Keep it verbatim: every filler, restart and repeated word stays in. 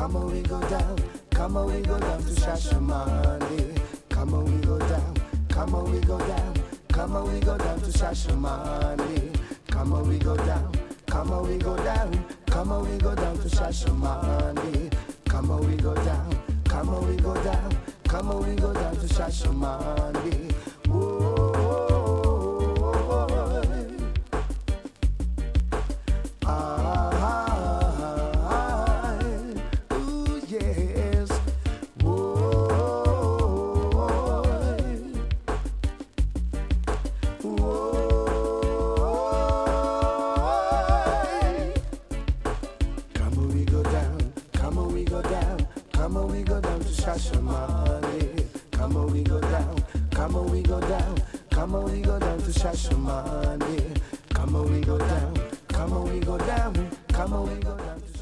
come on we go down, come on we go down to Shashamane. Come on we go down, come on we go down, come on we go down to Shashamane. Come on we go down, come on we go down, come on we go down to Shashamane. Come on we go down, come on we go down, come on we go down to Shashamane. Whoa. Come on, we go down to Shashamane. Come on, we go down. Come on, we go down. Come on, we go down to Shashamane. Come on, we go down. Come on, we go down. Come on, we go down to